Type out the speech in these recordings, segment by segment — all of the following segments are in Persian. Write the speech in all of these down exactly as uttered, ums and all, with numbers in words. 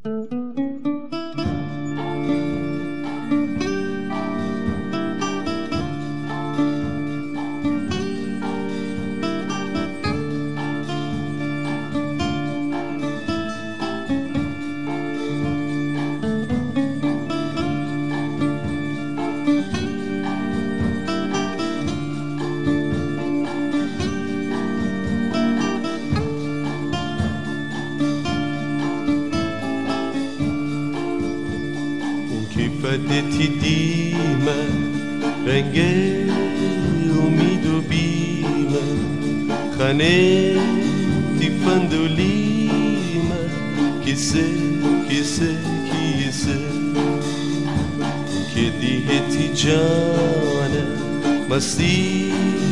فدتی دیم رنگ امید و بیم خانه تی فندولیم کیسه کیسه کیسه که دیهتی جانه مستی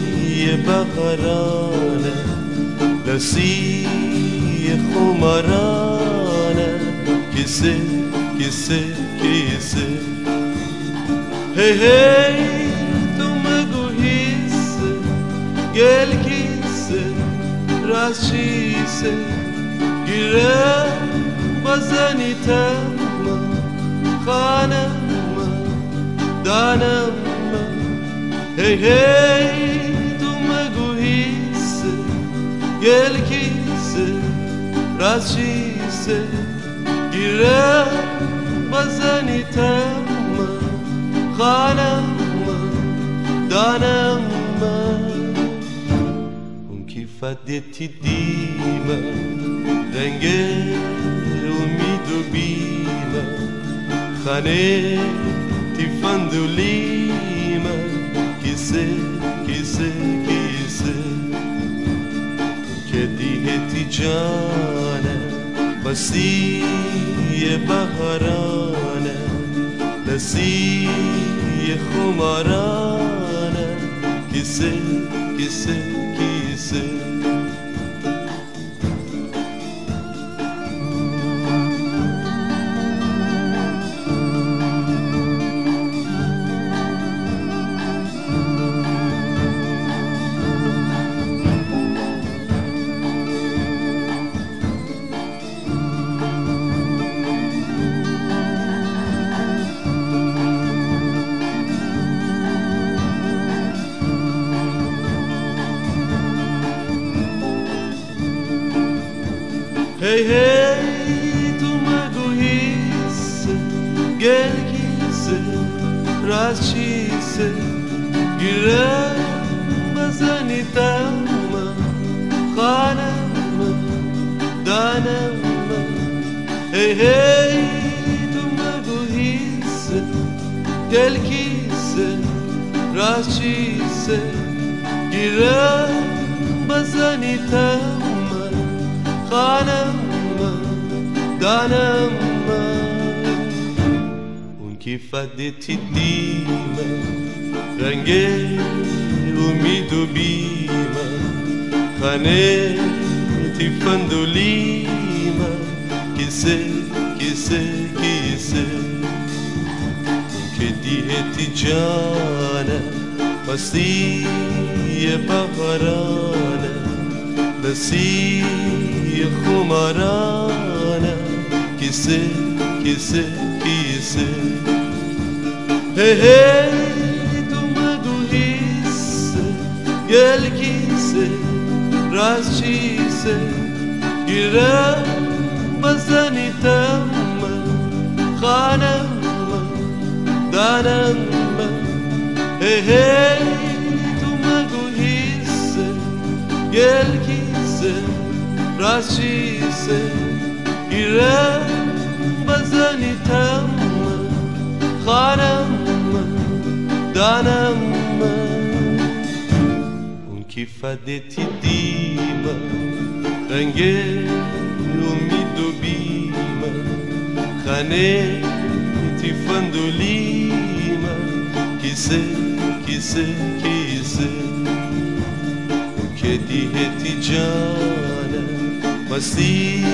بقرانه لسی خمرانه کیسه کیسه کیسه هی هی تو مگو هیسه گل کیسه راست چیسه گیره بزنی تم خانم دانم هی هی تو مگو هیسه گل کیسه راست چیسه گیره بزنی تم خانم دانم اون کی فدتی دیم رنگ امید و بیم خانه تی فندولیم کیسه کیسه کیسه که دیهتی جانه مستی بهارانه لسی خمارانه کیسه کیسه کیسه هی هی تو مگو هیسه گل کیسه راست چیسه گیره بزنی تم خانم دانم هی هی تو مگو هیسه گل کیسه راست چیسه گیره بزنی تم خانم دانم اون کی فدتی دیم رنگ امید و بیم خانه تی فندولیم کیسه کیسه کیسه که دیهتی جانه مستی بهارانه لسی خمارانه کیسه کیسه کیسه هی هی تو مگو هیسه گل کیسه راست چیسه گیره بزنی تم خانم دانم هی هی تو مگو هیسه گل کیسه راست چیسه گیره بزنی تم خانم دانم اون کی فدتی دیم رنگ امید و بیم خانه تی فندولیم کیسه کیسه کیسه که دیهتی جانه مستی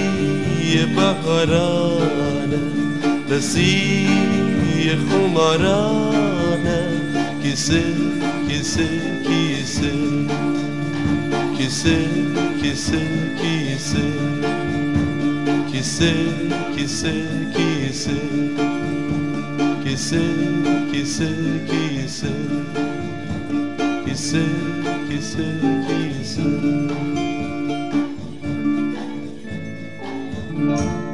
بهارانه لسی خمارانه کیسه کیسه کیسه کیسه کیسه کیسه Qui sait, qui sait, qui sait, qui sait, qui sait, qui sait, qui sait, qui sait, qui sait.